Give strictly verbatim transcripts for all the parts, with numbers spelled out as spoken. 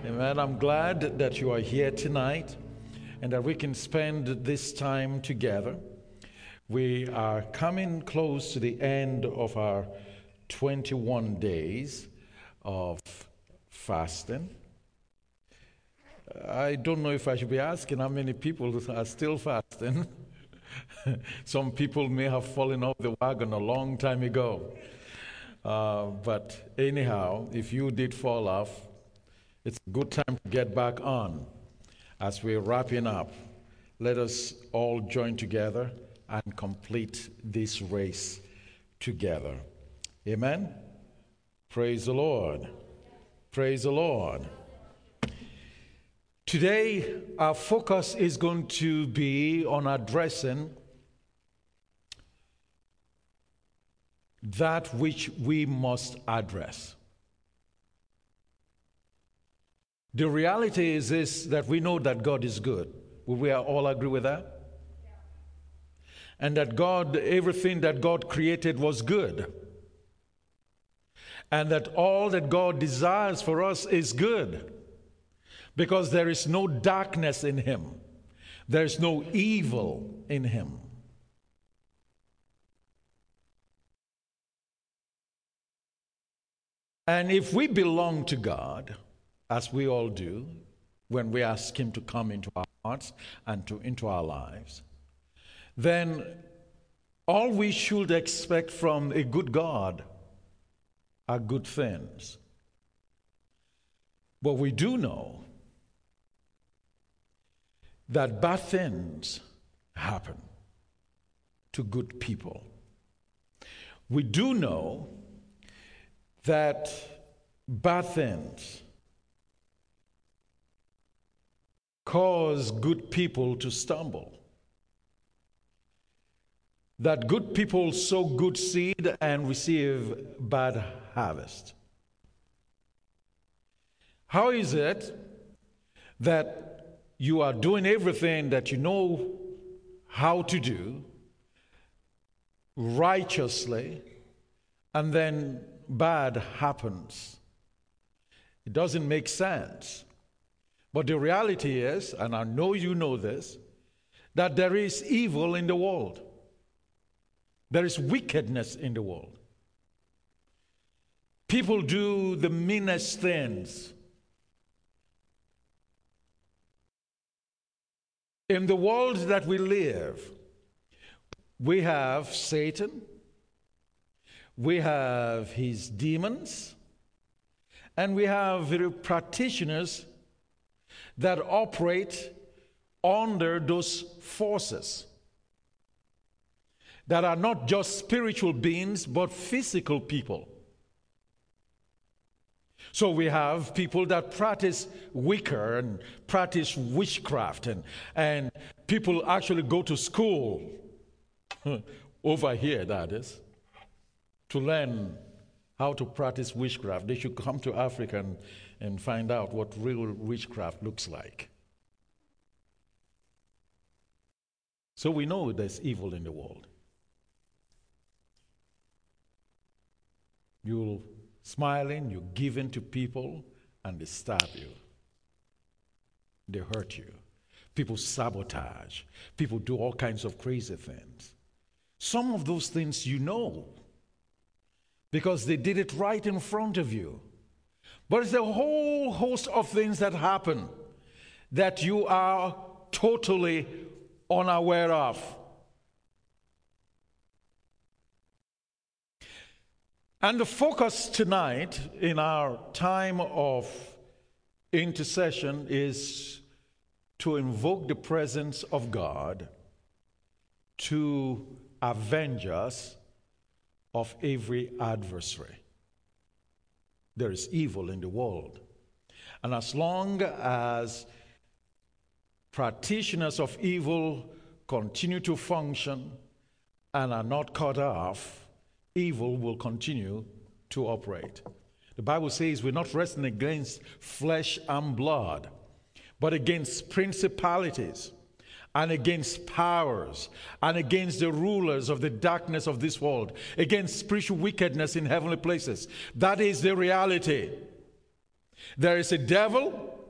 Amen. I'm glad that you are here tonight and that we can spend this time together. We are coming close to the end of our twenty-one days of fasting. I don't know if I should be asking how many people are still fasting. Some people may have fallen off the wagon a long time ago. Uh, but anyhow, if you did fall off, it's a good time to get back on. As we're wrapping up, let us all join together and complete this race together. Amen? Praise the Lord. Praise the Lord. Today, our focus is going to be on addressing that which we must address. The reality is this, that we know that God is good. Will we all agree with that? Yeah. And that God, everything that God created was good. And that all that God desires for us is good. Because there is no darkness in Him. There is no evil in Him. And if we belong to God, as we all do, when we ask Him to come into our hearts and to into our lives, then all we should expect from a good God are good things. But we do know that bad things happen to good people. We do know that bad things cause good people to stumble. That good people sow good seed and receive bad harvest. How is it that you are doing everything that you know how to do righteously, and then bad happens? It doesn't make sense. But the reality is, and I know you know this, that there is evil in the world. There is wickedness in the world. People do the meanest things. In the world that we live, we have Satan, we have his demons, and we have the practitioners that operate under those forces that are not just spiritual beings but physical people. So we have people that practice Wicca and practice witchcraft, and, and people actually go to school over here, that is, to learn how to practice witchcraft. They should come to Africa and, and find out what real witchcraft looks like. So we know there's evil in the world. You're smiling, you're giving to people, and they stab you. They hurt you. People sabotage. People do all kinds of crazy things. Some of those things you know, because they did it right in front of you. But it's a whole host of things that happen that you are totally unaware of. And the focus tonight in our time of intercession is to invoke the presence of God to avenge us of every adversary. There is evil in the world. And as long as practitioners of evil continue to function and are not cut off, evil will continue to operate. The Bible says we're not wrestling against flesh and blood, but against principalities and against powers and against the rulers of the darkness of this world, against spiritual wickedness in heavenly places. That is the reality. There is a devil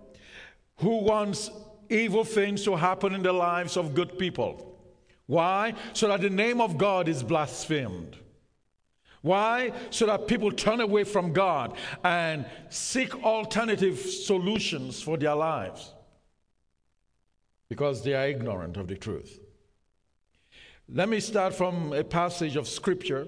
who wants evil things to happen in the lives of good people. Why? So that the name of God is blasphemed. Why? So that people turn away from God and seek alternative solutions for their lives. Because they are ignorant of the truth. Let me start from a passage of Scripture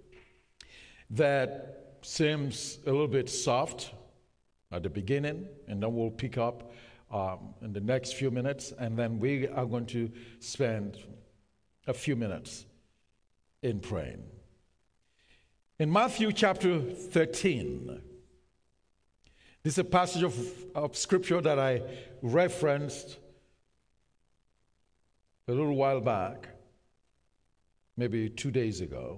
that seems a little bit soft at the beginning, and then we'll pick up um, in the next few minutes, and then we are going to spend a few minutes in praying. In Matthew chapter thirteen, this is a passage of, of Scripture that I referenced a little while back, maybe two days ago.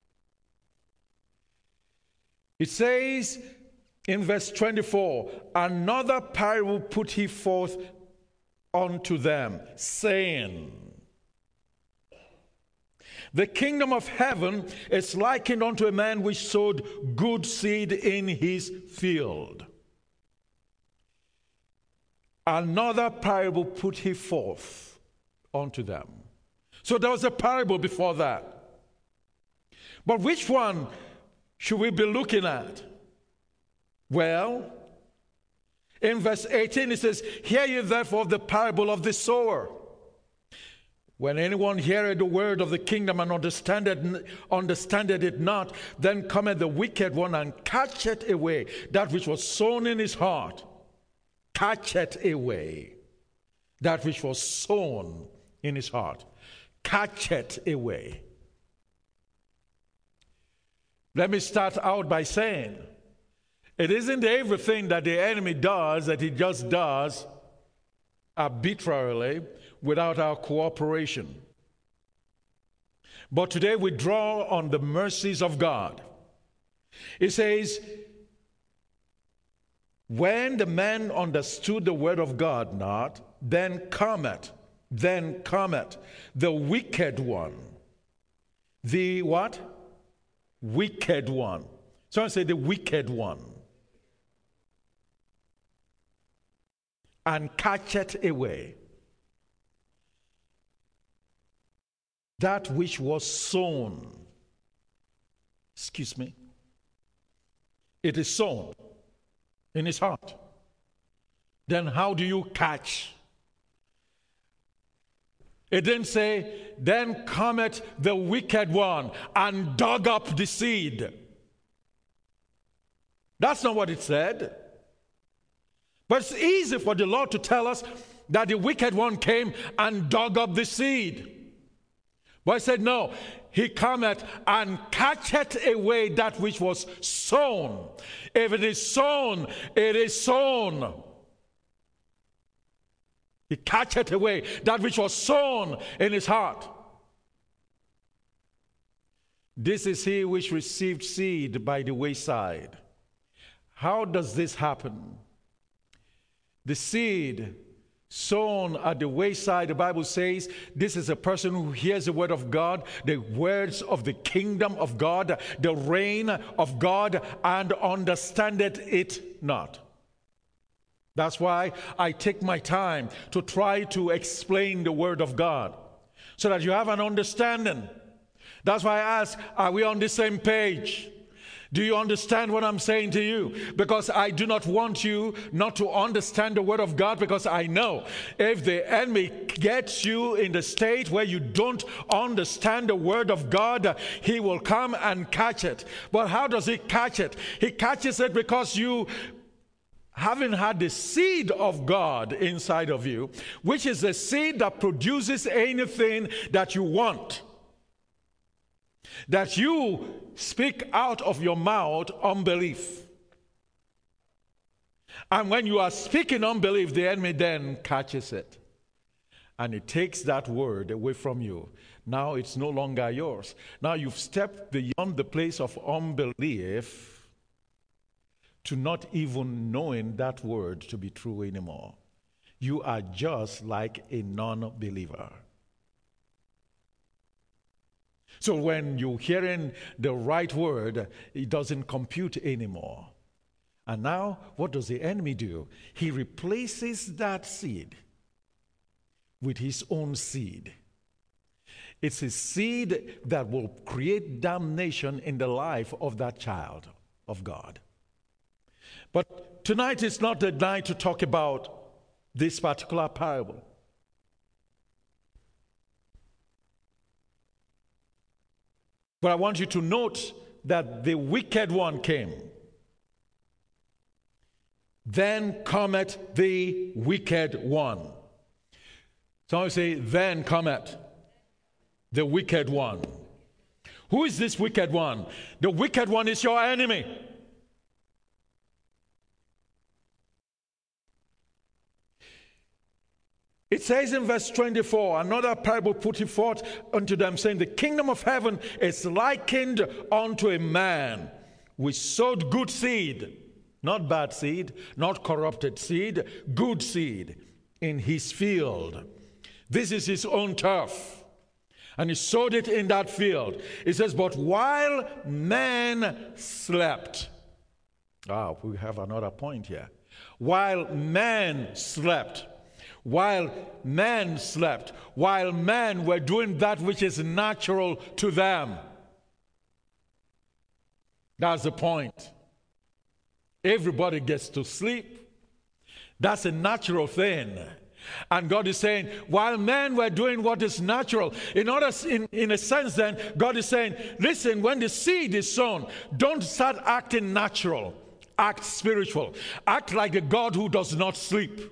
It says in verse twenty-four, another parable put he forth unto them, saying, the kingdom of heaven is likened unto a man which sowed good seed in his field. Another parable put he forth unto them. So there was a parable before that. But which one should we be looking at? Well, in verse eighteen it says, hear ye therefore the parable of the sower. When anyone heareth the word of the kingdom and understandeth, understandeth it not, then cometh the wicked one and catcheth away that which was sown in his heart. Catcheth away that which was sown in his heart. Catcheth away. Let me start out by saying, it isn't everything that the enemy does that he just does arbitrarily without our cooperation. But today we draw on the mercies of God. It says, when the man understood the word of God not, then cometh, then cometh the wicked one. The what? Wicked one. Someone say the wicked one. And catcheth away that which was sown. Excuse me. It is sown in his heart. Then how do you catch? It didn't say, then cometh the wicked one and dug up the seed. That's not what it said. But it's easy for the Lord to tell us that the wicked one came and dug up the seed. But I said, no, he cometh and catcheth away that which was sown. If it is sown, it is sown. He catcheth away that which was sown in his heart. This is he which received seed by the wayside. How does this happen? The seed sown at the wayside, the Bible says, this is a person who hears the word of God, the words of the kingdom of God, the reign of God, and understandeth it not. That's why I take my time to try to explain the word of God, so that you have an understanding. That's why I ask, are we on the same page? Do you understand what I'm saying to you? Because I do not want you not to understand the word of God, because I know if the enemy gets you in the state where you don't understand the word of God, he will come and catch it. But how does he catch it? He catches it because you haven't had the seed of God inside of you, which is the seed that produces anything that you want. That you speak out of your mouth unbelief. And when you are speaking unbelief, the enemy then catches it. And it takes that word away from you. Now it's no longer yours. Now you've stepped beyond the place of unbelief to not even knowing that word to be true anymore. You are just like a non-believer. So when you're hearing the right word, it doesn't compute anymore. And now, what does the enemy do? He replaces that seed with his own seed. It's a seed that will create damnation in the life of that child of God. But tonight is not the night to talk about this particular parable. But I want you to note that the wicked one came. Then cometh the wicked one. Someone say, then cometh the wicked one. Who is this wicked one? The wicked one is your enemy. It says in verse twenty-four, another parable put it forth unto them, saying, the kingdom of heaven is likened unto a man which sowed good seed, not bad seed, not corrupted seed, good seed in his field. This is his own turf. And he sowed it in that field. It says, but while man slept. Ah, we have another point here. While man slept. While men slept, while men were doing that which is natural to them. That's the point. Everybody gets to sleep. That's a natural thing. And God is saying, while men were doing what is natural, in order, in, in a sense then, God is saying, listen, when the seed is sown, don't start acting natural. Act spiritual. Act like a God who does not sleep.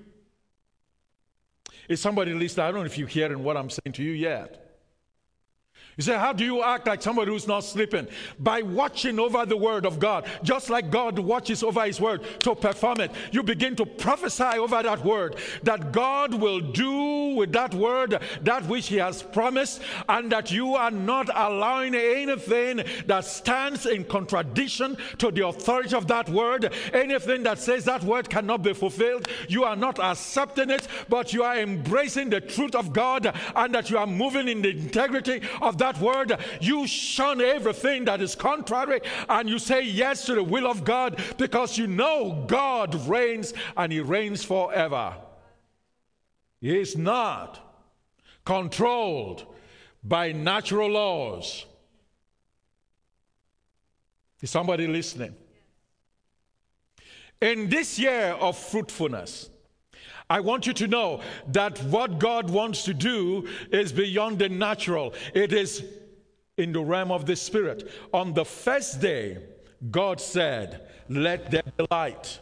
Is somebody listening? I don't know if you're hearing what I'm saying to you yet. You say, how do you act like somebody who's not sleeping? By watching over the word of God. Just like God watches over his word to perform it. You begin to prophesy over that word, that God will do with that word that which he has promised, and that you are not allowing anything that stands in contradiction to the authority of that word. Anything that says that word cannot be fulfilled, you are not accepting it, but you are embracing the truth of God, and that you are moving in the integrity of that word. You shun everything that is contrary, and you say yes to the will of God, because you know God reigns, and he reigns forever. He is not controlled by natural laws. Is somebody listening? In this year of fruitfulness, I want you to know that what God wants to do is beyond the natural. It is in the realm of the spirit. On the first day, God said, let there be light.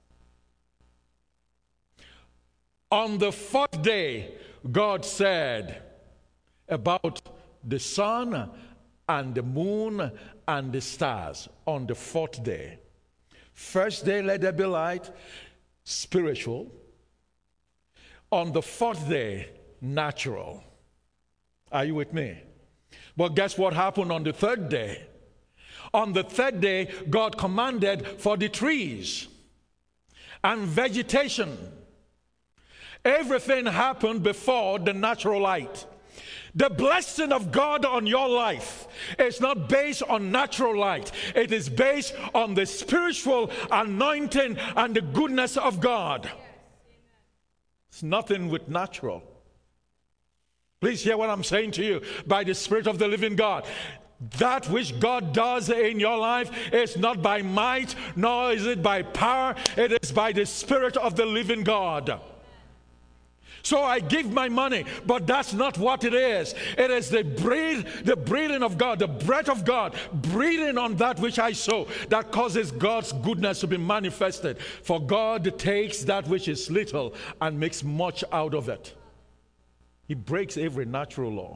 On the fourth day, God said about the sun and the moon and the stars. On the fourth day. First day, let there be light, spiritual. On the fourth day, natural. Are you with me? But guess what happened on the third day? On the third day, God commanded for the trees and vegetation. Everything happened before the natural light. The blessing of God on your life is not based on natural light. It is based on the spiritual anointing and the goodness of God. It's nothing with natural. Please hear what I'm saying to you by the Spirit of the living God. That which God does in your life is not by might, nor is it by power. It is by the Spirit of the living God. So I give my money, but that's not what it is. It is the breathe, the breathing of God, the breath of God, breathing on that which I sow, that causes God's goodness to be manifested. For God takes that which is little and makes much out of it. He breaks every natural law.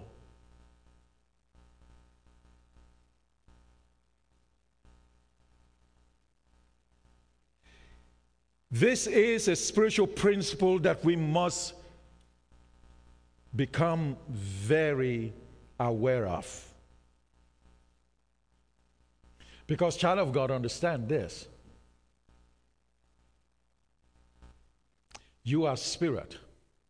This is a spiritual principle that we must become very aware of. Because, child of God, understand this. You are spirit.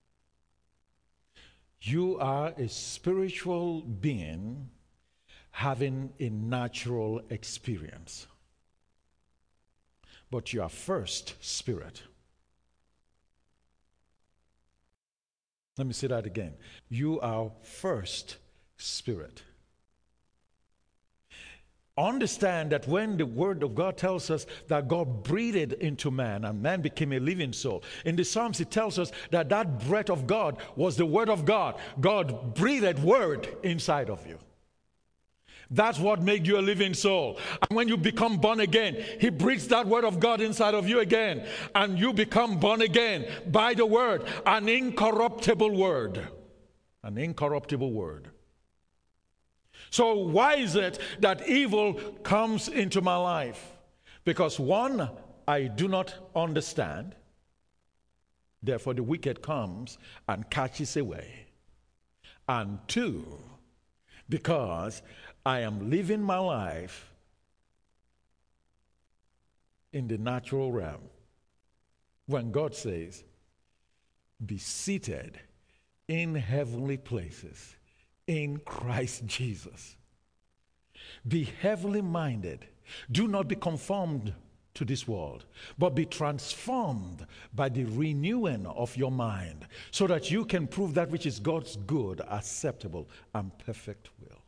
You are a spiritual being having a natural experience. but you are first spirit. Let me say that again. You are first spirit. Understand that when the Word of God tells us that God breathed into man and man became a living soul, in the Psalms it tells us that that breath of God was the Word of God. God breathed Word inside of you. That's what made you a living soul. And when you become born again, He breathes that Word of God inside of you again, and you become born again by the Word, an incorruptible Word. An incorruptible Word. So why is it that evil comes into my life? Because one, I do not understand. Therefore the wicked comes and catches away. And two, because I am living my life in the natural realm. When God says, be seated in heavenly places in Christ Jesus. Be heavenly minded. Do not be conformed to this world, but be transformed by the renewing of your mind, so that you can prove that which is God's good, acceptable, and perfect will.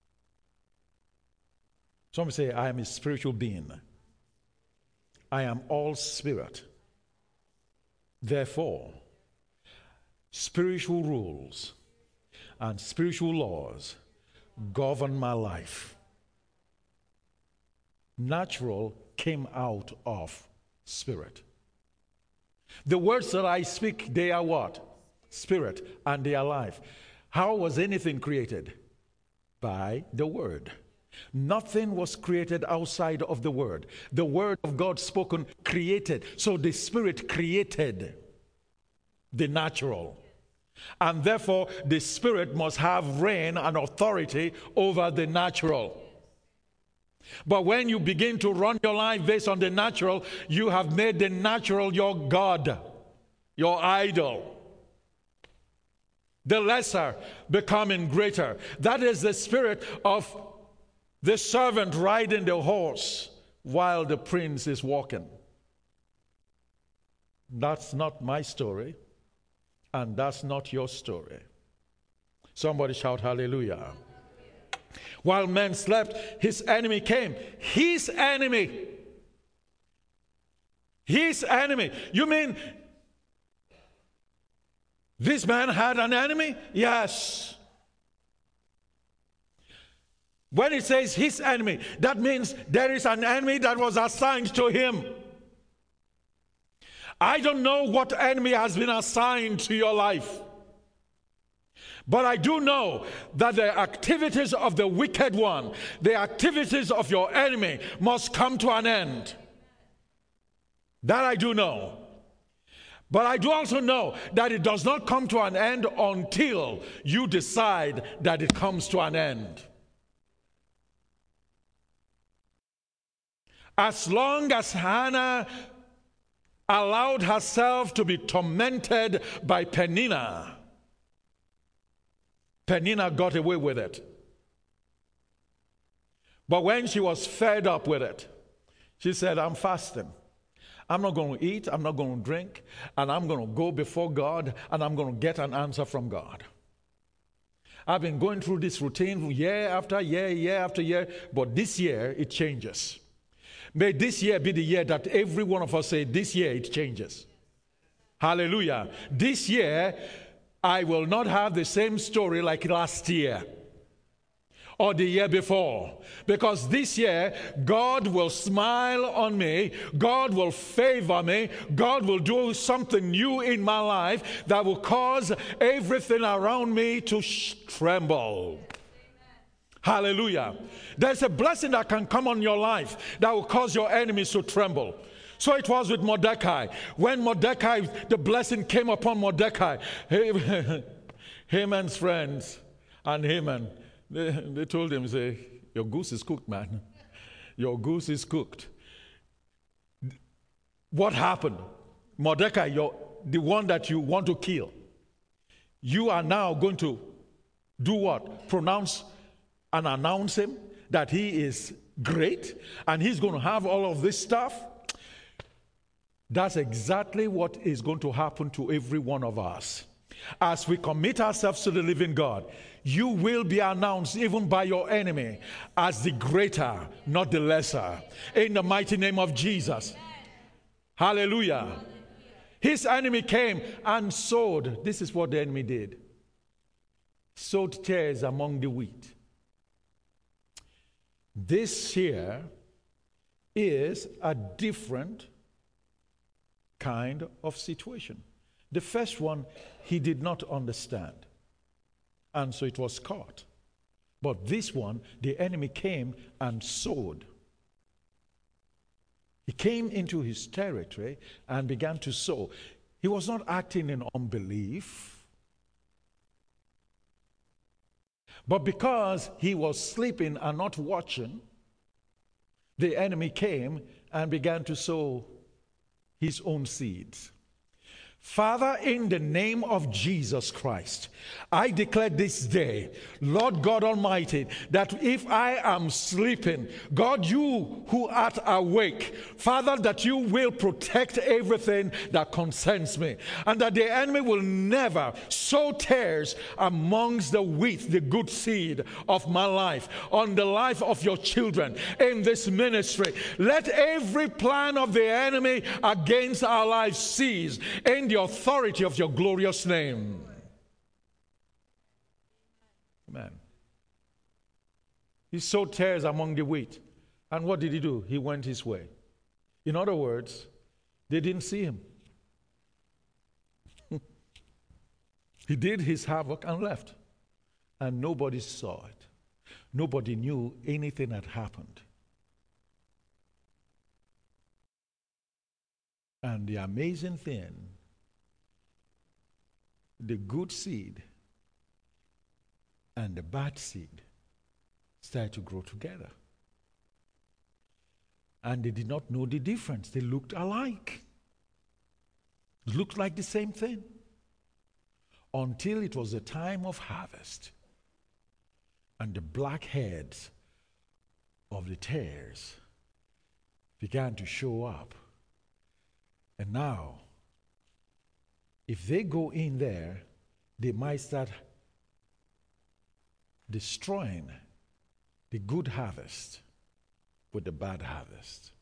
Some say, I am a spiritual being. I am all spirit. Therefore, spiritual rules and spiritual laws govern my life. Natural came out of spirit. The words that I speak, they are what? Spirit, and they are life. How was anything created? By the Word. Nothing was created outside of the Word. The Word of God spoken created. So the Spirit created the natural. And therefore, the Spirit must have reign and authority over the natural. But when you begin to run your life based on the natural, you have made the natural your God, your idol. The lesser becoming greater. That is the spirit of the servant riding the horse while the prince is walking. That's not my story. And that's not your story. Somebody shout hallelujah. While men slept, his enemy came. His enemy. His enemy. You mean this man had an enemy? Yes. When it says his enemy, that means there is an enemy that was assigned to him. I don't know what enemy has been assigned to your life. But I do know that the activities of the wicked one, the activities of your enemy must come to an end. That I do know. But I do also know that it does not come to an end until you decide that it comes to an end. As long as Hannah allowed herself to be tormented by Peninnah, Peninnah got away with it. But when she was fed up with it, she said, I'm fasting. I'm not going to eat, I'm not going to drink, and I'm going to go before God, and I'm going to get an answer from God. I've been going through this routine year after year, year after year, but this year it changes. May this year be the year that every one of us say, this year it changes. Hallelujah. This year, I will not have the same story like last year or the year before. Because this year, God will smile on me. God will favor me. God will do something new in my life that will cause everything around me to sh- tremble. Hallelujah. There's a blessing that can come on your life that will cause your enemies to tremble. So it was with Mordecai. When Mordecai, the blessing came upon Mordecai, Haman's friends and Haman, they, they told him, say, your goose is cooked, man. Your goose is cooked. What happened? Mordecai, you're the one that you want to kill. You are now going to do what? Pronounce and announce him that he is great and he's going to have all of this stuff. That's exactly what is going to happen to every one of us. As we commit ourselves to the living God, you will be announced even by your enemy as the greater, not the lesser. In the mighty name of Jesus. Hallelujah. His enemy came and sowed. This is what the enemy did. Sowed tares among the wheat. This here is a different kind of situation. The first one, he did not understand, and so it was caught. But this one, the enemy came and sowed. He came into his territory and began to sow. He was not acting in unbelief, but because he was sleeping and not watching, the enemy came and began to sow his own seeds. Father, in the name of Jesus Christ, I declare this day, Lord God Almighty, that if I am sleeping, God, you who art awake, Father, that you will protect everything that concerns me, and that the enemy will never sow tares amongst the wheat, the good seed of my life, on the life of your children in this ministry. Let every plan of the enemy against our lives cease in the authority of your glorious name. Amen. He sowed tares among the wheat. And what did he do? He went his way. In other words, they didn't see him. He did his havoc and left. And nobody saw it. Nobody knew anything had happened. And the amazing thing, the good seed and the bad seed started to grow together. And they did not know the difference. They looked alike. It looked like the same thing. Until it was the time of harvest. And the black heads of the tares began to show up. And now, if they go in there, they might start destroying the good harvest with the bad harvest.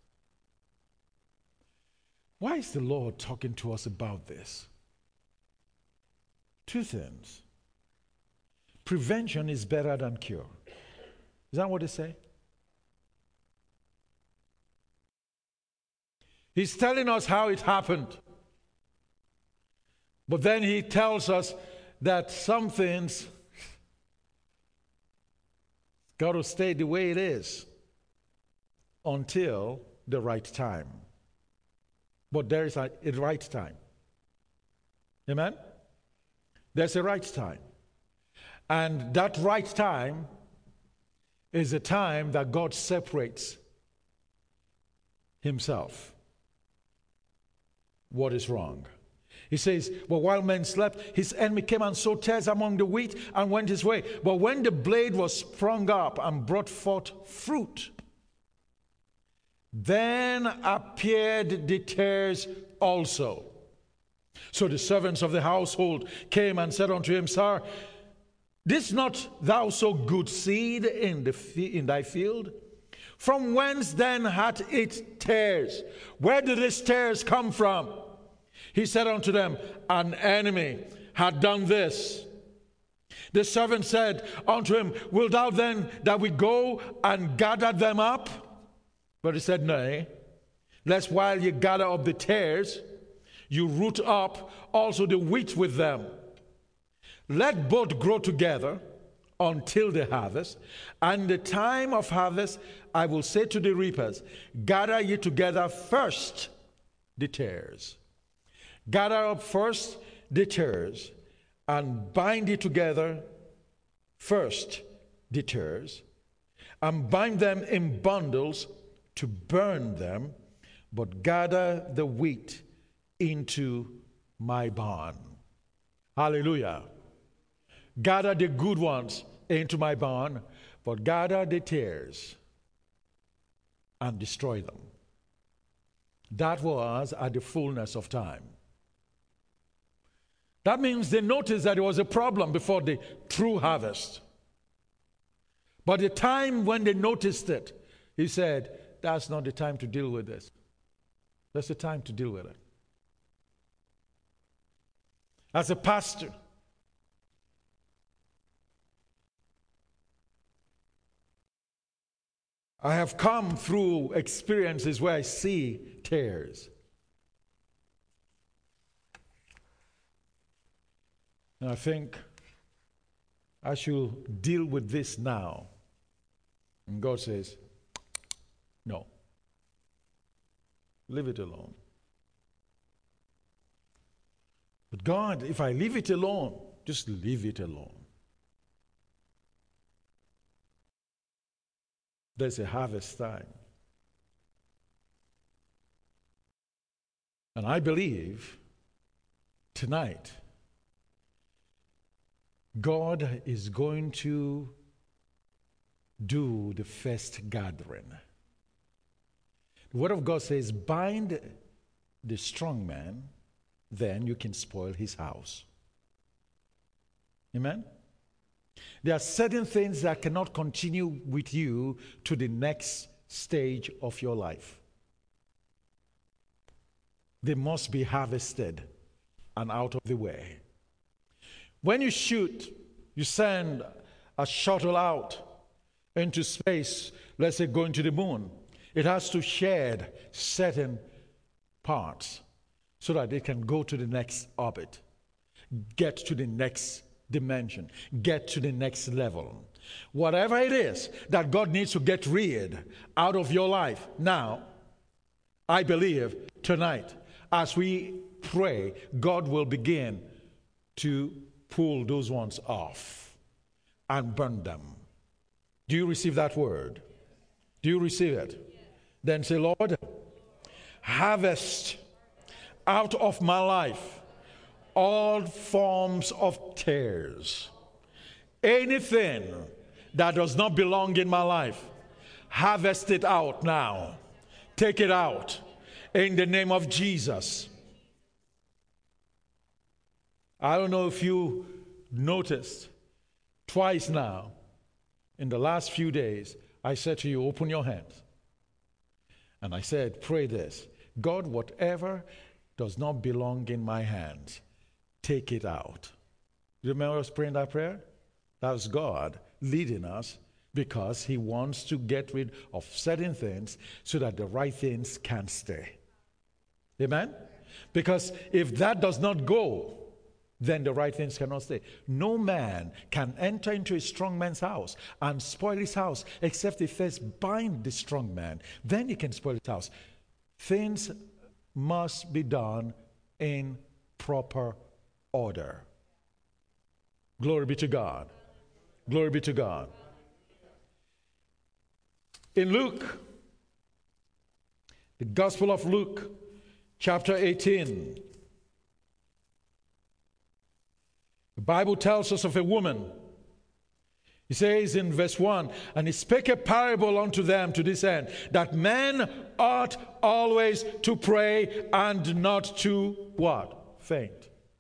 Why is the Lord talking to us about this? Two things. Prevention is better than cure. Is that what they say? He's telling us how it happened. But then he tells us that some things got to stay the way it is until the right time. But there is a, a right time. Amen? There's a right time. And that right time is a time that God separates himself. What is wrong? He says, but while men slept, his enemy came and sowed tares among the wheat and went his way. But when the blade was sprung up and brought forth fruit, then appeared the tares also. So the servants of the household came and said unto him, Sir, didst not thou sow good seed in, the fi- in thy field? From whence then hath it tares? Where did these tares come from? He said unto them, an enemy had done this. The servant said unto him, wilt thou then that we go and gather them up? But he said, nay, lest while ye gather up the tares, you root up also the wheat with them. Let both grow together until the harvest. And the time of harvest, I will say to the reapers, gather ye together first the tares. Gather up first the tares, and bind it together first the tares, and bind them in bundles to burn them, but gather the wheat into my barn. Hallelujah. Gather the good ones into my barn, but gather the tares and destroy them. That was at the fullness of time. That means they noticed that there was a problem before the true harvest. But the time when they noticed it, he said, that's not the time to deal with this. That's the time to deal with it. As a pastor, I have come through experiences where I see tares. And I think I should deal with this now. And God says, no. Leave it alone. But God, if I leave it alone, just leave it alone. There's a harvest time. And I believe tonight God is going to do the first gathering. The Word of God says, bind the strong man, then you can spoil his house. Amen? There are certain things that cannot continue with you to the next stage of your life. They must be harvested and out of the way. When you shoot, you send a shuttle out into space, let's say going to the moon. It has to shed certain parts so that it can go to the next orbit, get to the next dimension, get to the next level. Whatever it is that God needs to get rid out of your life now, I believe tonight, as we pray, God will begin to pull those ones off and burn them. Do you receive that word? Do you receive it? Then say, Lord, harvest out of my life all forms of tares. Anything that does not belong in my life, harvest it out now. Take it out in the name of Jesus. I don't know if you noticed, twice now, in the last few days, I said to you, open your hands. And I said, pray this. God, whatever does not belong in my hands, take it out. You remember us praying that prayer? That was God leading us because he wants to get rid of certain things so that the right things can stay. Amen? Because if that does not go, then the right things cannot stay. No man can enter into a strong man's house and spoil his house except he first bind the strong man. Then he can spoil his house. Things must be done in proper order. Glory be to God. Glory be to God. In Luke, the Gospel of Luke, chapter eighteen, the Bible tells us of a woman. He says in verse one, and he spake a parable unto them to this end, that men ought always to pray and not to what? Faint.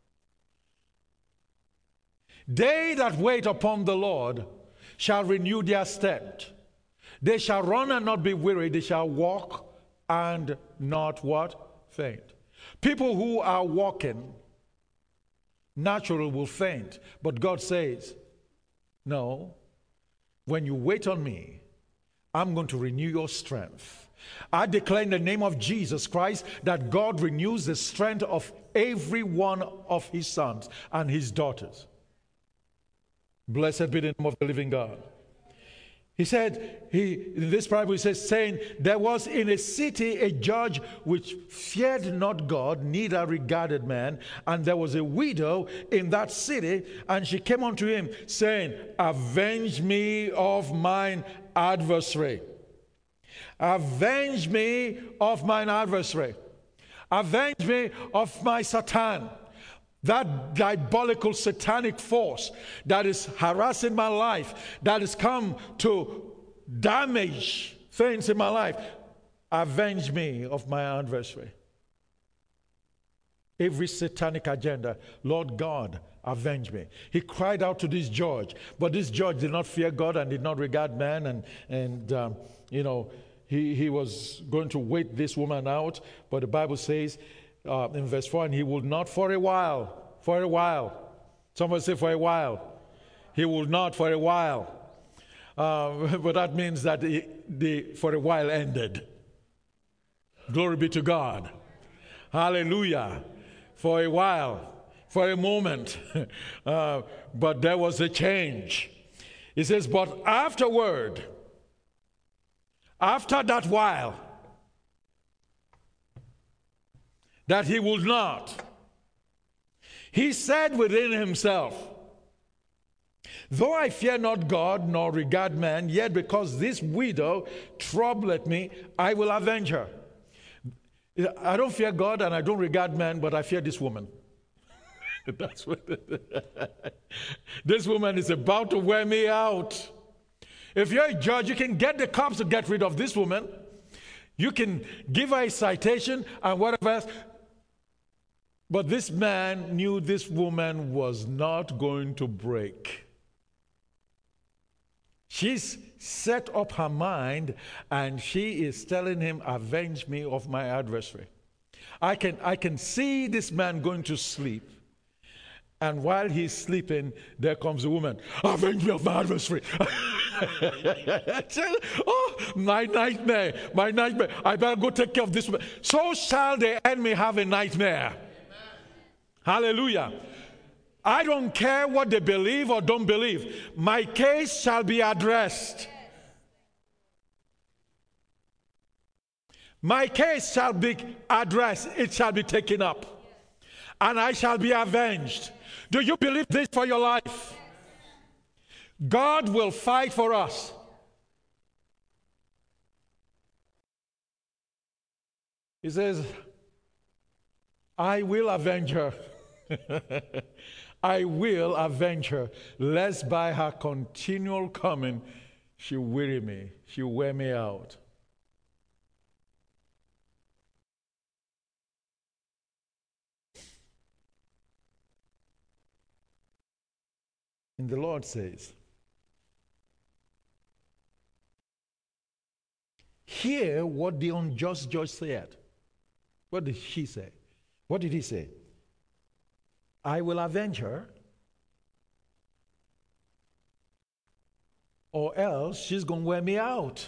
They that wait upon the Lord shall renew their strength. They shall run and not be weary. They shall walk and not what? Faint. People who are walking naturally will faint. But God says, no, when you wait on me, I'm going to renew your strength. I declare in the name of Jesus Christ that God renews the strength of every one of his sons and his daughters. Blessed be the name of the living God. He said, he, in this parable, he says, saying, there was in a city a judge which feared not God, neither regarded man. And there was a widow in that city, and she came unto him, saying, avenge me of mine adversary. Avenge me of mine adversary. Avenge me of my Satan. That diabolical satanic force that is harassing my life, that has come to damage things in my life. avenge me of my adversary. Every satanic agenda, Lord God, avenge me. He cried out to this judge, but this judge did not fear God and did not regard man, and, and um, you know, he, he was going to wait this woman out, but the Bible says uh, in verse four, and he will not for a while, for a while. Someone say for a while. He will not for a while. Uh, but that means that the, the for a while ended. Glory be to God. Hallelujah. For a while, for a moment. uh, but there was a change. It says, but afterward, after that while, that he would not, he said within himself, though I fear not God nor regard man, yet because this widow troubleth me, I will avenge her. I don't fear God and I don't regard man, but I fear this woman. That's what this woman is about to wear me out. If you're a judge, you can get the cops to get rid of this woman. You can give her a citation and whatever else. But this man knew this woman was not going to break. She's set up her mind and she is telling him, avenge me of my adversary. I can, I can see this man going to sleep. And while he's sleeping, there comes a woman, avenge me of my adversary. Oh, my nightmare, my nightmare. I better go take care of this woman. So shall the enemy have a nightmare. Amen. Hallelujah. I don't care what they believe or don't believe. My case shall be addressed. My case shall be addressed. It shall be taken up. And I shall be avenged. Do you believe this for your life? God will fight for us. He says, I will avenge her. I will avenge her, lest by her continual coming she weary me, she wear me out. And the Lord says, hear what the unjust judge said. What did she say? What did he say? I will avenge her, or else she's going to wear me out.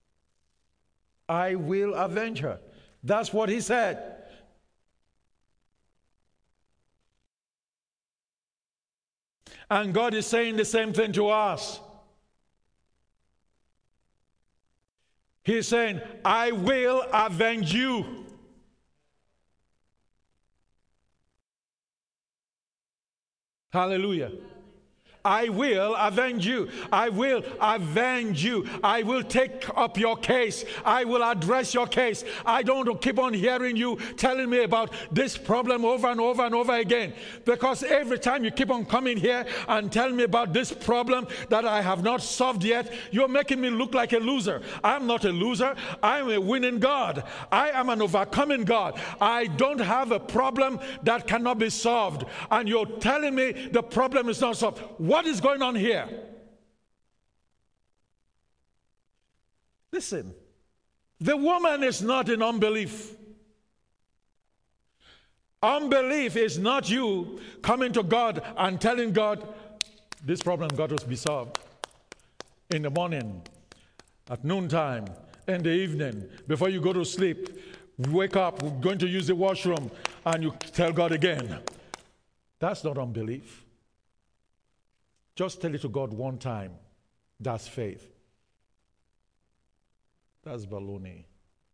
I will avenge her. That's what he said. And God is saying the same thing to us. He's saying, I will avenge you. Hallelujah. I will avenge you. I will avenge you. I will take up your case. I will address your case. I don't want to keep on hearing you telling me about this problem over and over and over again. Because every time you keep on coming here and telling me about this problem that I have not solved yet, you're making me look like a loser. I'm not a loser. I'm a winning God. I am an overcoming God. I don't have a problem that cannot be solved. And you're telling me the problem is not solved. What is going on here? Listen, the woman is not in unbelief. Unbelief is not you coming to God and telling God, this problem got to be solved. In the morning, at noontime, in the evening, before you go to sleep, wake up, we're going to use the washroom, and you tell God again. That's not unbelief. Just tell it to God one time. That's faith. That's baloney.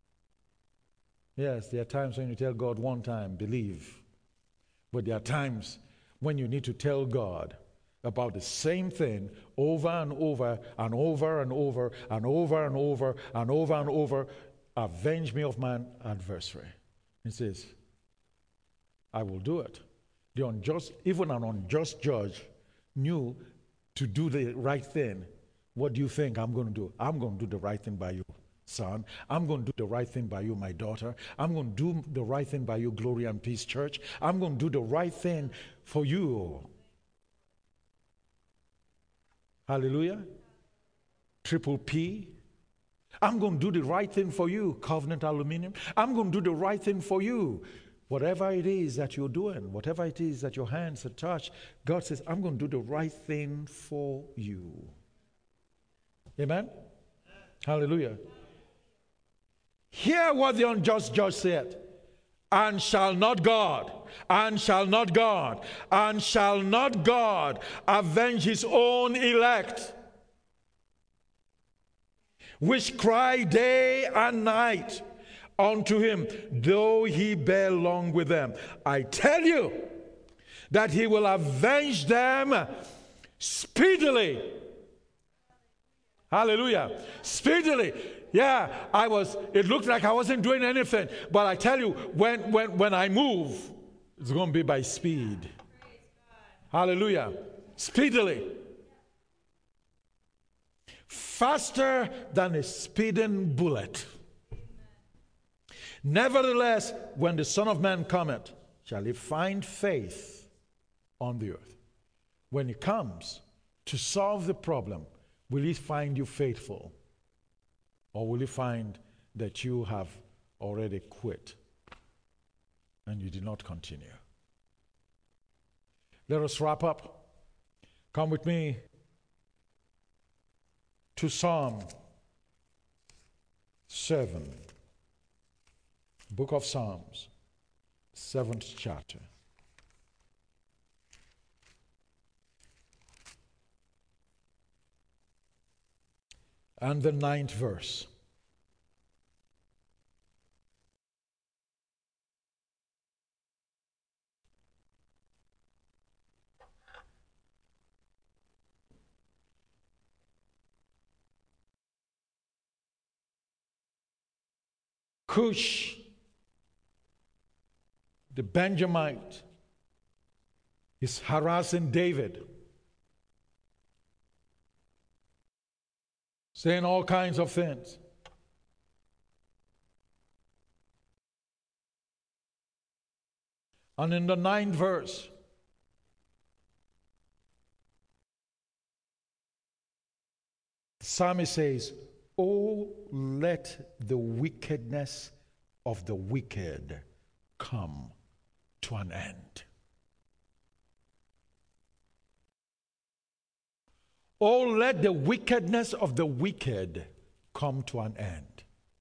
Yes, there are times when you tell God one time, believe. But there are times when you need to tell God about the same thing over and over and over and over and over and over and over and over. Avenge me of my adversary. He says, I will do it. The unjust, even an unjust judge knew to do the right thing. What do you think I'm going to do? I'm going to do the right thing by you. son. I'm going to do the right thing by you, my daughter. I'm going to do the right thing by you, Glory and Peace Church. I'm going to do the right thing for you. Hallelujah. Triple P. I'm going to do the right thing for you, Covenant Aluminium. I'm going to do the right thing for you. Whatever it is that you're doing, whatever it is that your hands are touched, God says, I'm going to do the right thing for you. Amen? Hallelujah. Hear what the unjust judge said. And shall not God, and shall not God, and shall not God avenge his own elect, which cry day and night unto him, though he bear long with them? I tell you that he will avenge them speedily. Hallelujah. Speedily. Yeah, I was, it looked like I wasn't doing anything. But I tell you, when, when, when I move, it's going to be by speed. Hallelujah. Speedily. Faster than a speeding bullet. Nevertheless, when the Son of Man cometh, shall he find faith on the earth? When he comes to solve the problem, will he find you faithful? Or will he find that you have already quit and you did not continue? Let us wrap up. Come with me to Psalm seven. Book of Psalms, seventh chapter. And the ninth verse. Cush, the Benjamite, is harassing David, saying all kinds of things. And in the ninth verse, the psalmist says, "Oh, let the wickedness of the wicked come to an end." Oh, let the wickedness of the wicked come to an end.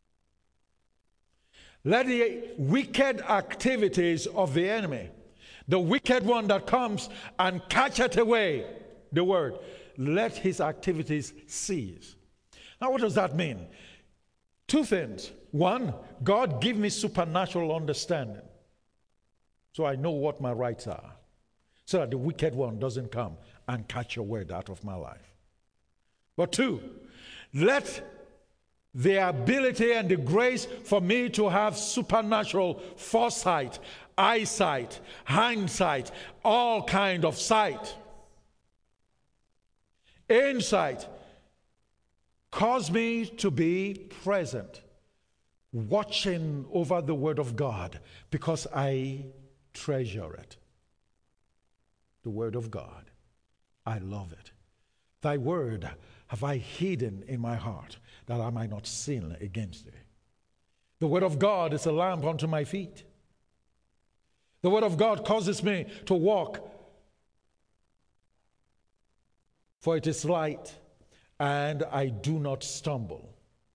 Let the wicked activities of the enemy, the wicked one that comes and catcheth away the word, let his activities cease. Now, what does that mean? Two things. One, God give me supernatural understanding so I know what my rights are, so that the wicked one doesn't come and catch a word out of my life. But two, let the ability and the grace for me to have supernatural foresight, eyesight, hindsight, all kind of sight, insight, cause me to be present, watching over the word of God, because I treasure it. The word of God, I love it. Thy word have I hidden in my heart, that I might not sin against thee. The word of God is a lamp unto my feet. The word of God causes me to walk, for it is light, and I do not stumble.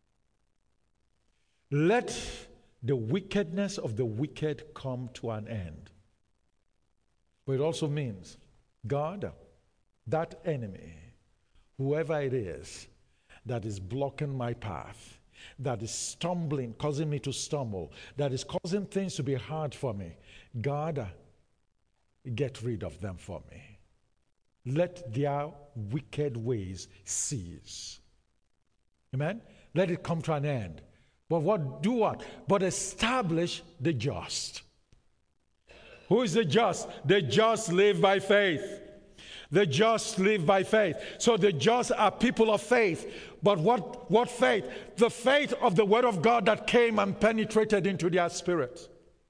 Let the wickedness of the wicked come to an end. But it also means, God, that enemy, whoever it is that is blocking my path, that is stumbling, causing me to stumble, that is causing things to be hard for me, God, get rid of them for me. Let their wicked ways cease. Amen? Let it come to an end. But what? Do what? But establish the just. Who is the just? The just live by faith. The just live by faith. So the just are people of faith. But what, what faith? The faith of the Word of God that came and penetrated into their spirit.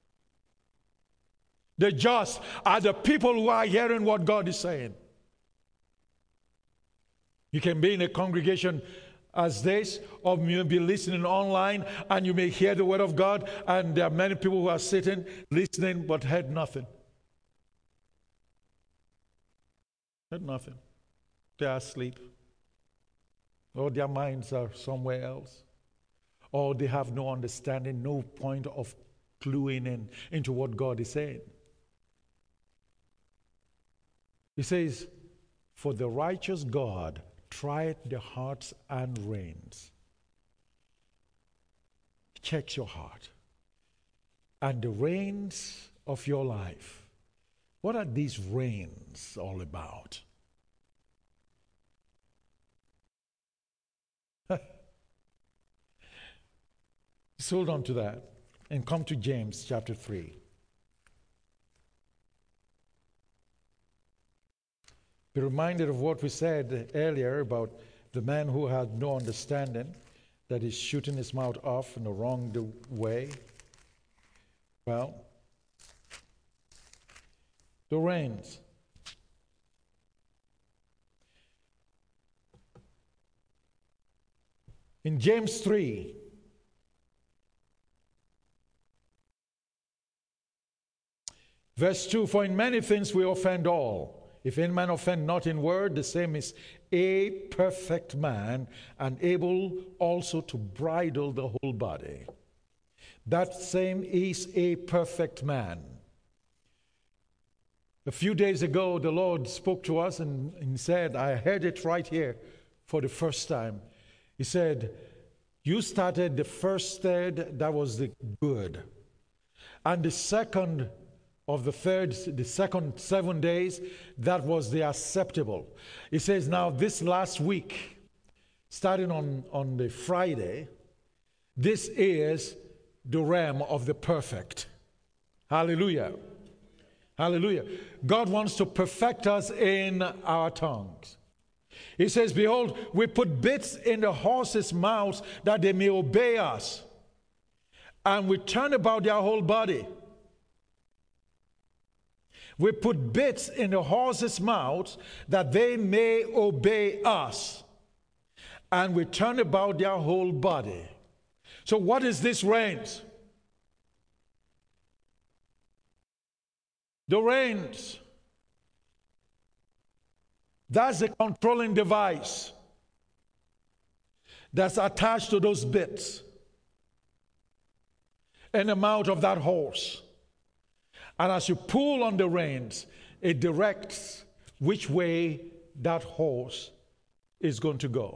The just are the people who are hearing what God is saying. You can be in a congregation as this, or you may be listening online, and you may hear the Word of God, and there are many people who are sitting, listening, but heard nothing. Heard nothing. They are asleep. Or their minds are somewhere else. Or they have no understanding, no point of cluing in into what God is saying. He says, for the righteous God trieth the hearts and reins. Checks your heart. And the reins of your life. What are these reins all about? Just hold on to that and come to James chapter three. Be reminded of what we said earlier about the man who had no understanding, that is shooting his mouth off in the wrong way. Well, the reins. In James three, verse two, for in many things we offend all. If any man offend not in word, the same is a perfect man, and able also to bridle the whole body. That same is a perfect man. A few days ago, the Lord spoke to us and, and said, I heard it right here for the first time. He said, you started the first third, that was the good. And the second of the third, the second seven days, that was the acceptable. He says, now this last week, starting on, on the Friday, this is the realm of the perfect. Hallelujah. Hallelujah. God wants to perfect us in our tongues. He says, behold, we put bits in the horses' mouths that they may obey us. And we turn about their whole body. We put bits in the horses' mouths that they may obey us. And we turn about their whole body. So what is this reins? The reins. That's the controlling device that's attached to those bits in the mouth of that horse. And as you pull on the reins, it directs which way that horse is going to go.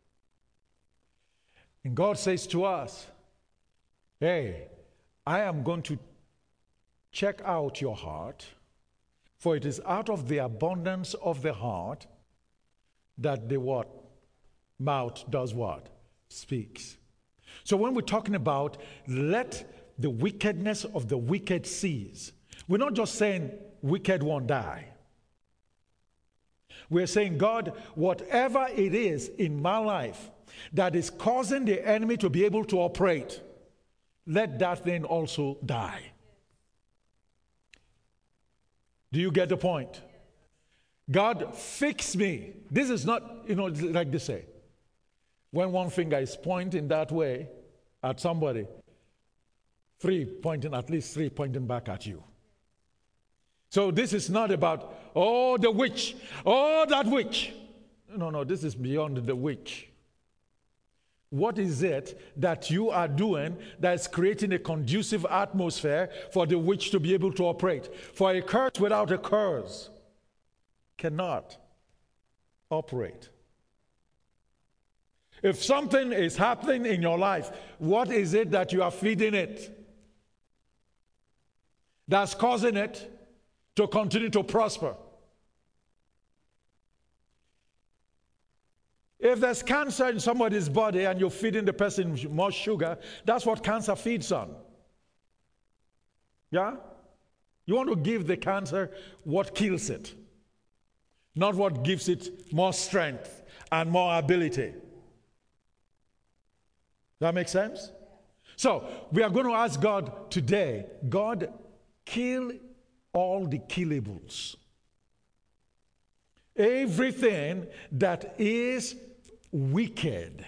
And God says to us, hey, I am going to check out your heart, for it is out of the abundance of the heart that the what? Mouth does what? Speaks. So when we're talking about let the wickedness of the wicked cease, we're not just saying wicked won't die. We're saying, God, whatever it is in my life that is causing the enemy to be able to operate, let that thing also die. Do you get the point? God, fix me. This is not, you know, like they say, when one finger is pointing that way at somebody, three pointing, at least three pointing back at you. So this is not about, oh, the witch, oh, that witch. No, no, this is beyond the witch. What is it that you are doing that's creating a conducive atmosphere for the witch to be able to operate? For a curse without a curse cannot operate. If something is happening in your life, what is it that you are feeding it that's causing it to continue to prosper? If there's cancer in somebody's body and you're feeding the person more sugar, that's what cancer feeds on. Yeah? You want to give the cancer what kills it. not what gives it more strength and more ability. That makes sense? So, we are going to ask God today, God, kill all the killables. Everything that is wicked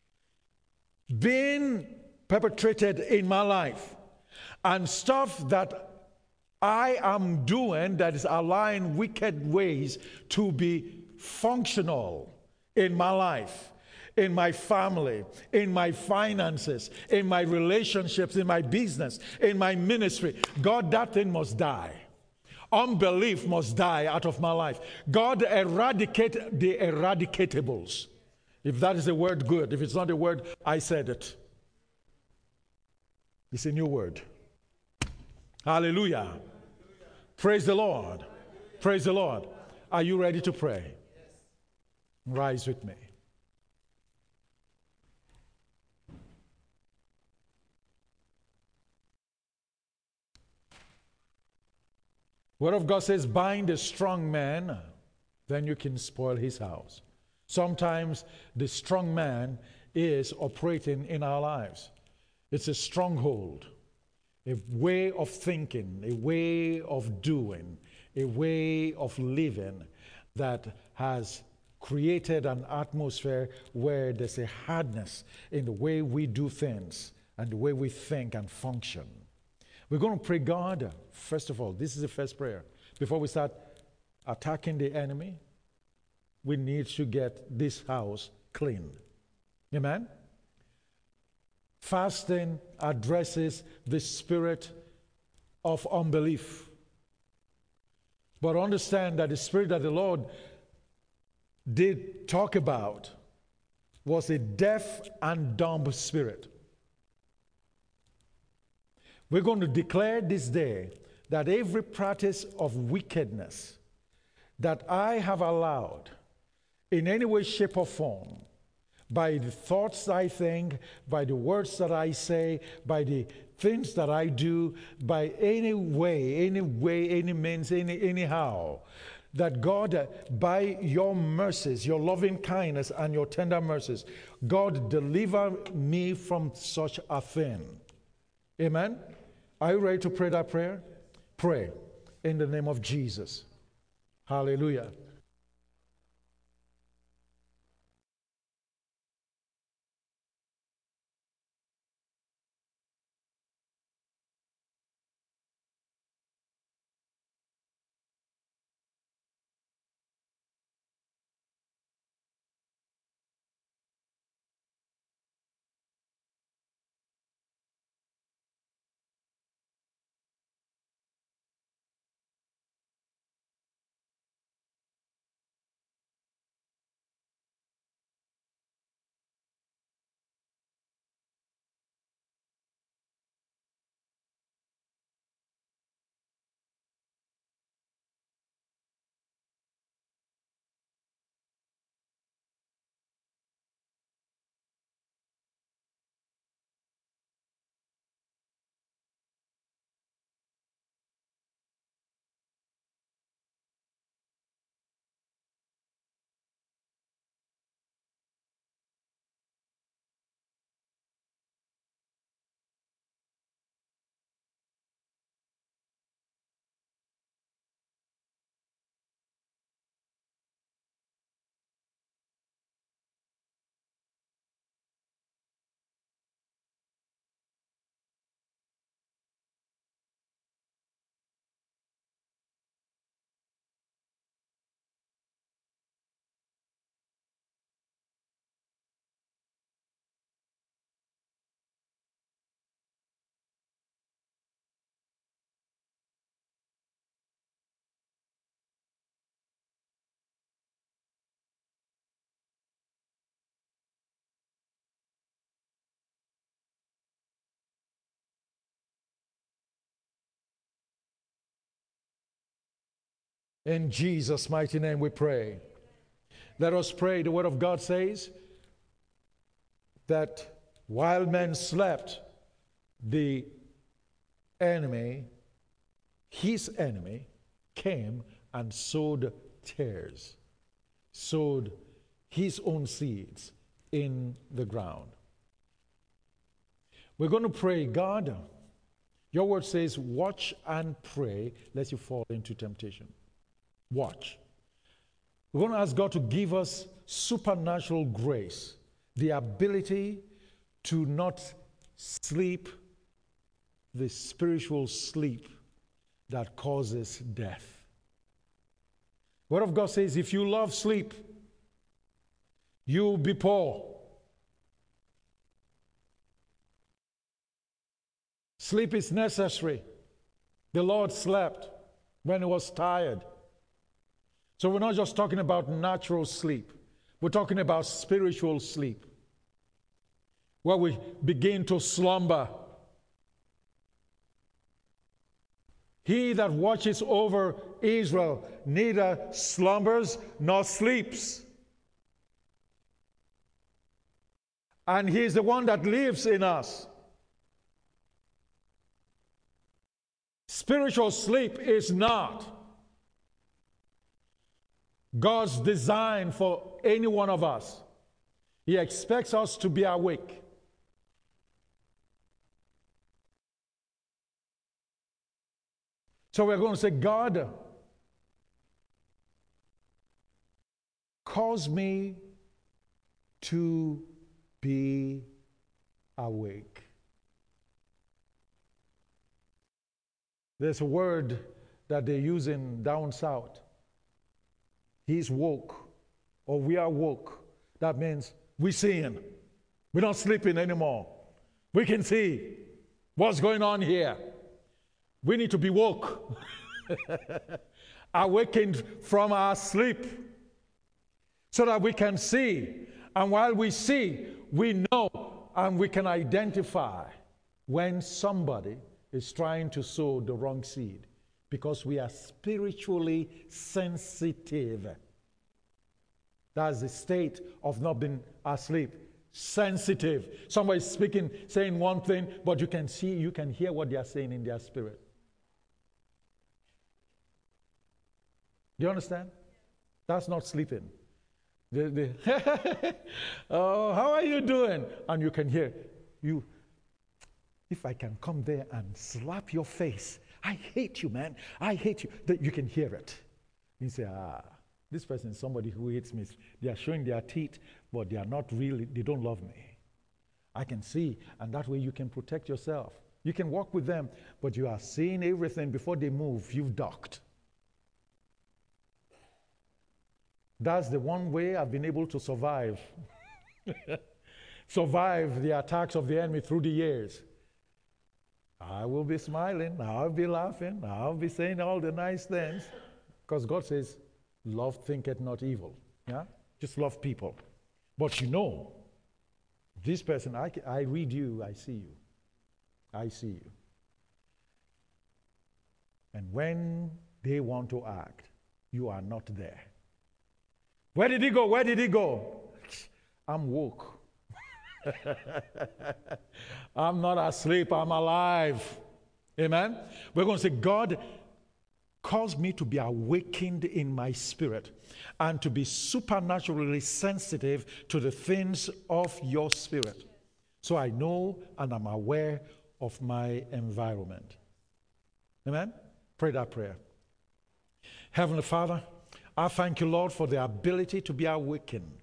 being perpetrated in my life, and stuff that I am doing that is allowing wicked ways to be functional in my life, in my family, in my finances, in my relationships, in my business, in my ministry. God, that thing must die. Unbelief must die out of my life. God, eradicate the eradicatables. If that is a word, good. If it's not a word, I said it. It's a new word. Hallelujah. Hallelujah. Praise the Lord. Hallelujah. Praise the Lord. Are you ready to pray? Yes. Rise with me. Word of God says, bind a strong man, then you can spoil his house. Sometimes the strong man is operating in our lives. It's a stronghold, a way of thinking, a way of doing, a way of living that has created an atmosphere where there's a hardness in the way we do things and the way we think and function. We're going to pray, God, first of all, this is the first prayer. Before we start attacking the enemy, we need to get this house clean. Amen? Fasting addresses the spirit of unbelief. But understand that the spirit that the Lord did talk about was a deaf and dumb spirit. We're going to declare this day that every practice of wickedness that I have allowed in any way, shape, or form, by the thoughts I think, by the words that I say, by the things that I do, by any way, any way, any means, any anyhow, that God, by your mercies, your loving kindness and your tender mercies, God, deliver me from such a thing. Amen? Are you ready to pray that prayer? Pray in the name of Jesus. Hallelujah. In Jesus' mighty name we pray. Let us pray. The Word of God says that while men slept, the enemy, his enemy, came and sowed tares, sowed his own seeds in the ground. We're going to pray, God, your word says, watch and pray lest you fall into temptation. Watch. We're going to ask God to give us supernatural grace, the ability to not sleep the spiritual sleep that causes death. Word of God says, if you love sleep, you'll be poor. Sleep is necessary. The Lord slept when he was tired. So we're not just talking about natural sleep. We're talking about spiritual sleep, where we begin to slumber. He that watches over Israel neither slumbers nor sleeps. And he is the one that lives in us. Spiritual sleep is not God's design for any one of us. He expects us to be awake. So we're going to say, God, cause me to be awake. There's a word that they use in down south. He's woke, or we are woke. That means we're seeing. We're not sleeping anymore. We can see what's going on here. We need to be woke, awakened from our sleep, so that we can see. And while we see, we know and we can identify when somebody is trying to sow the wrong seed, because we are spiritually sensitive. That's the state of not being asleep. Sensitive. Somebody is speaking, saying one thing, but you can see, you can hear what they are saying in their spirit. Do you understand? That's not sleeping. The, the oh, how are you doing? And you can hear, you, if I can come there and slap your face, I hate you, man. I hate you. That you can hear it. You say, ah, this person is somebody who hates me. They are showing their teeth, but they are not really, they don't love me. I can see, and that way you can protect yourself. You can walk with them, but you are seeing everything before they move. You've ducked. That's the one way I've been able to survive. Survive the attacks of the enemy through the years. I will be smiling, I'll be laughing, I'll be saying all the nice things. Because God says, love thinketh not evil. Yeah? Just love people. But you know, this person, I, I read you, I see you. I see you. And when they want to act, you are not there. Where did he go? Where did he go? I'm woke. I'm not asleep, I'm alive. Amen? We're going to say, God, cause me to be awakened in my spirit and to be supernaturally sensitive to the things of your spirit. So I know and I'm aware of my environment. Amen? Pray that prayer. Heavenly Father, I thank you, Lord, for the ability to be awakened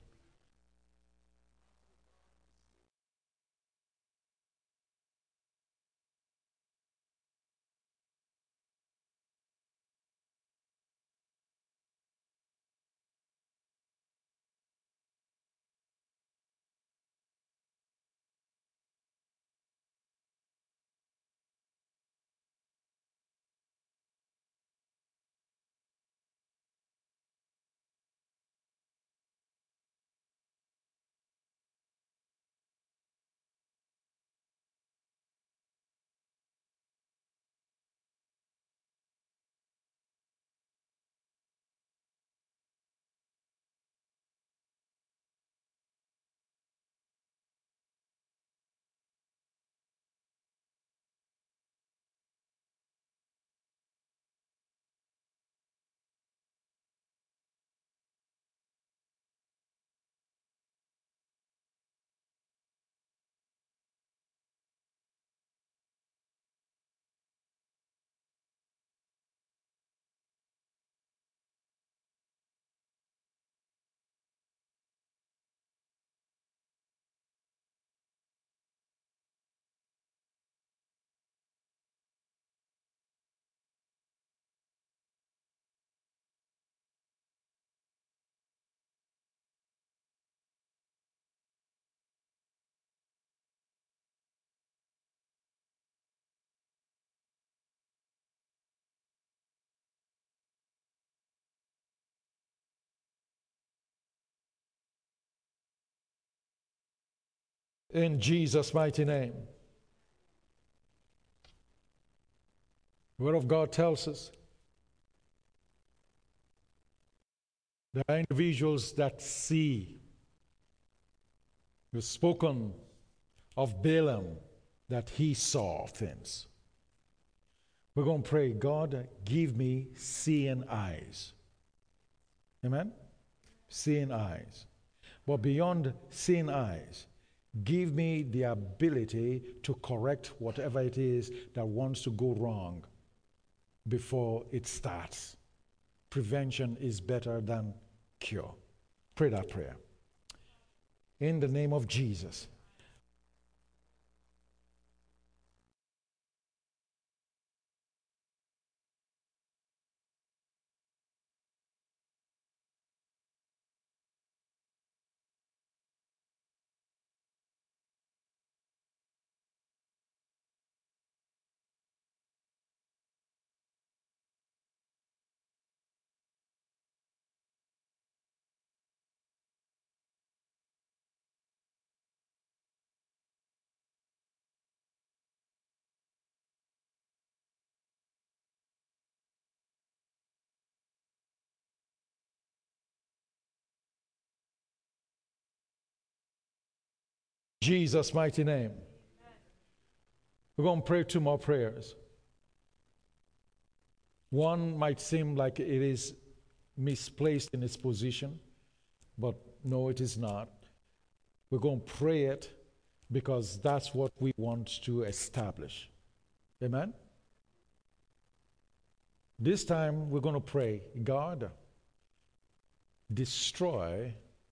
In Jesus' mighty name. The Word of God tells us there are individuals that see. You've spoken of Balaam, that he saw things. We're going to pray, God, give me seeing eyes. Amen? Seeing eyes. But beyond seeing eyes, give me the ability to correct whatever it is that wants to go wrong before it starts. Prevention is better than cure. Pray that prayer. In the name of Jesus. Jesus' mighty name. We're going to pray two more prayers. One might seem like it is misplaced in its position, but no, it is not. We're going to pray it because that's what we want to establish. Amen? This time we're going to pray, God, destroy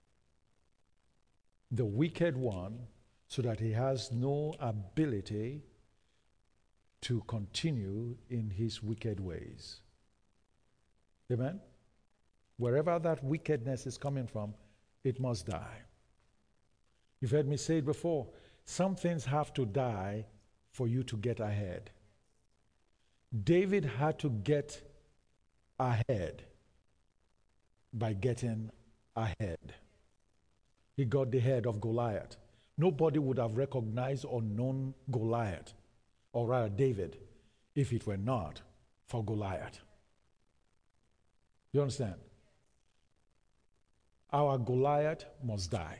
the wicked one so that he has no ability to continue in his wicked ways. Amen? Wherever that wickedness is coming from, it must die. You've heard me say it before. Some things have to die for you to get ahead. David had to get ahead by getting ahead. He got the head of Goliath. Nobody would have recognized or known Goliath, or rather David, if it were not for Goliath. You understand? Our Goliath must die.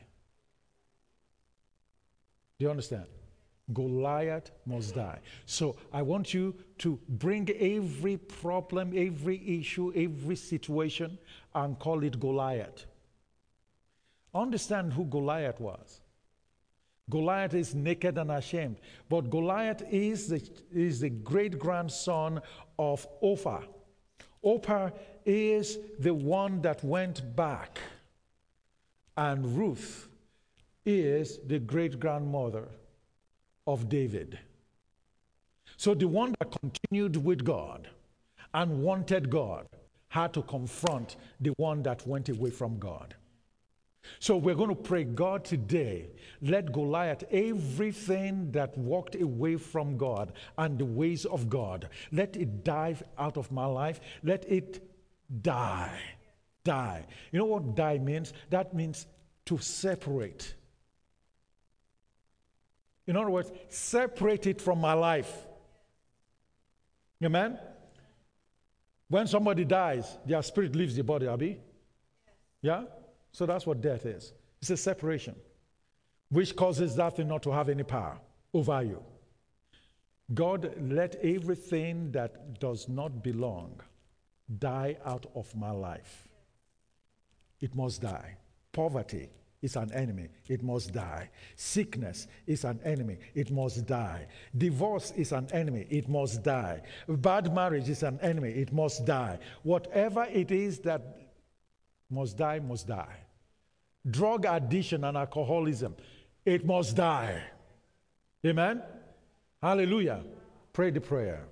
Do you understand? Goliath must die. So I want you to bring every problem, every issue, every situation, and call it Goliath. Understand who Goliath was. Goliath is naked and ashamed. But Goliath is the, is the great-grandson of Opha. Opha is the one that went back. And Ruth is the great-grandmother of David. So the one that continued with God and wanted God had to confront the one that went away from God. So we're going to pray, God, today, let Goliath, everything that walked away from God and the ways of God, let it die out of my life. Let it die. Die. You know what die means? That means to separate. In other words, separate it from my life. Amen? When somebody dies, their spirit leaves the body, Abi? Yeah? So that's what death is. It's a separation, which causes that thing not to have any power over you. God, let everything that does not belong die out of my life. It must die. Poverty is an enemy. It must die. Sickness is an enemy. It must die. Divorce is an enemy. It must die. Bad marriage is an enemy. It must die. Whatever it is that must die, must die. Drug addiction and alcoholism, it must die. Amen? Hallelujah. Pray the prayer.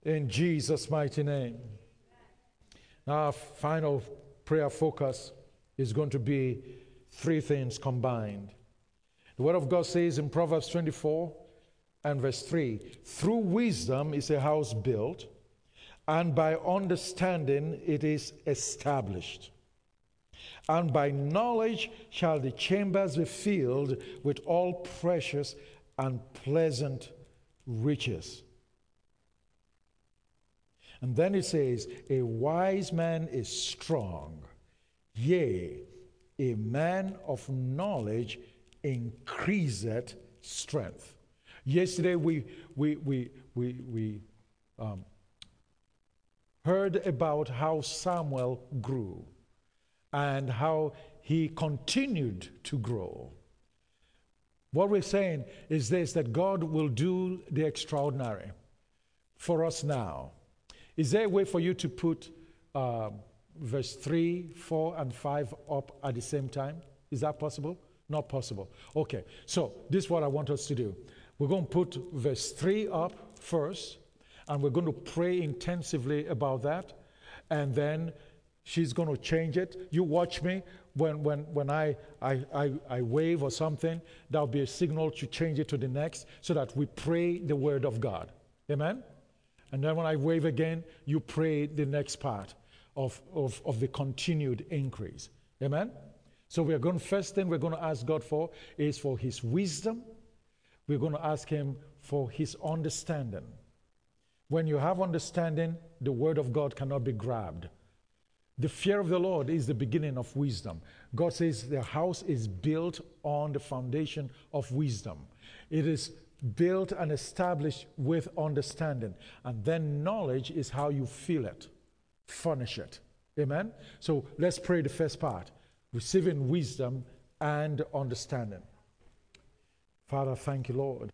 In Jesus' mighty name. Now, our final prayer focus is going to be three things combined. The Word of God says in Proverbs twenty-four and verse three, through wisdom is a house built, and by understanding it is established. And by knowledge shall the chambers be filled with all precious and pleasant riches. And then it says, a wise man is strong, yea, a man of knowledge increaseth strength. Yesterday we we we we we um, heard about how Samuel grew and how he continued to grow. What we're saying is this, that God will do the extraordinary for us now. Is there a way for you to put uh, verse three, four, and five up at the same time? Is that possible? Not possible. Okay, so this is what I want us to do. We're going to put verse three up first, and we're going to pray intensively about that, and then she's going to change it. You watch me. When when when I, I, I, I wave or something, that'll be a signal to change it to the next, so that we pray the word of God. Amen? And then when I wave again, you pray the next part of, of, of the continued increase. Amen? So we're going, first thing we're going to ask God for is for his wisdom. We're going to ask him for his understanding. When you have understanding, the word of God cannot be grabbed. The fear of the Lord is the beginning of wisdom. God says the house is built on the foundation of wisdom. It is built and established with understanding. And then knowledge is how you feel it, furnish it. Amen? So let's pray the first part. Receiving wisdom and understanding. Father, thank you, Lord.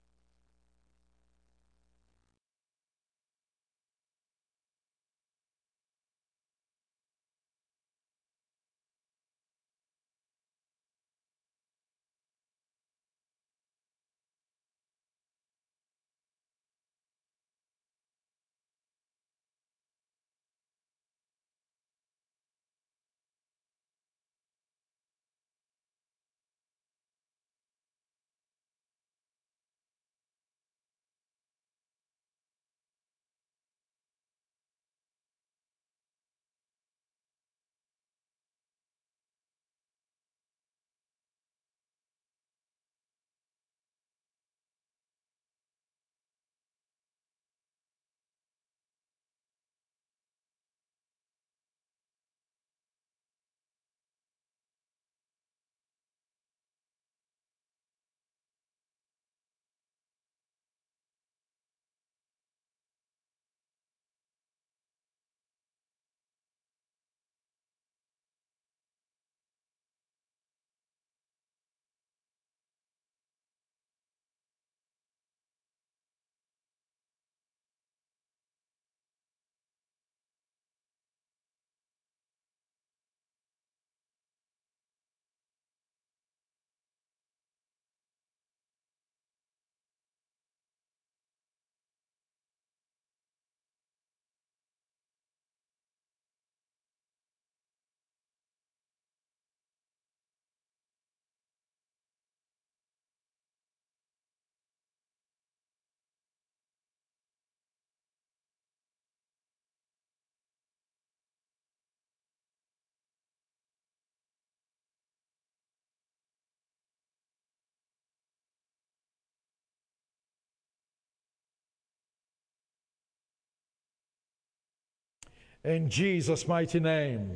In Jesus' mighty name.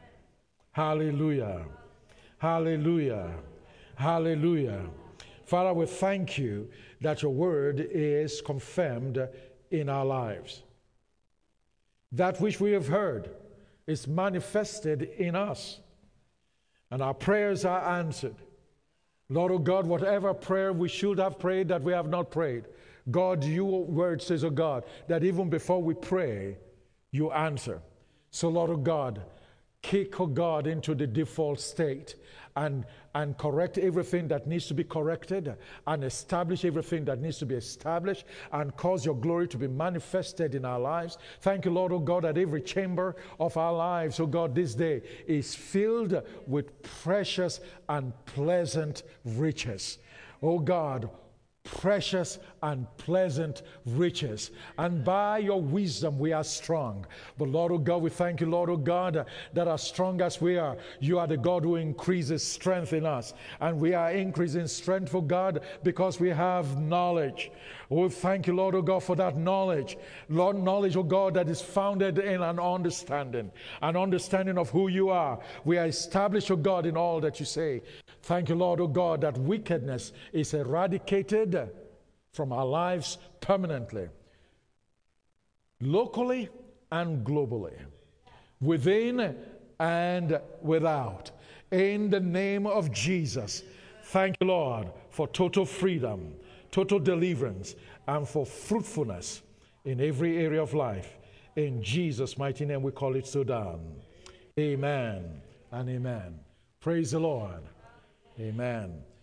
Hallelujah. Hallelujah. Hallelujah. Father, we thank you that your word is confirmed in our lives. That which we have heard is manifested in us, and our prayers are answered. Lord, oh God, whatever prayer we should have prayed that we have not prayed, God, your word says, oh God, that even before we pray, you answer. So, Lord, oh God, kick, oh God, into the default state and, and correct everything that needs to be corrected and establish everything that needs to be established and cause your glory to be manifested in our lives. Thank you, Lord, oh God, that every chamber of our lives, oh God, this day is filled with precious and pleasant riches. Oh God, precious and pleasant riches. And by your wisdom we are strong. But Lord, oh God, we thank you, Lord, oh God, that as strong as we are, you are the God who increases strength in us. And we are increasing strength, for God, because we have knowledge. Oh, thank you, Lord, oh God, for that knowledge. Lord, knowledge, oh God, that is founded in an understanding, an understanding of who you are. We are established, oh God, in all that you say. Thank you, Lord, oh God, that wickedness is eradicated from our lives permanently, locally and globally, within and without. In the name of Jesus, thank you, Lord, for total freedom, total deliverance, and for fruitfulness in every area of life. In Jesus' mighty name we call it so done. Amen and amen. Praise the Lord. Amen.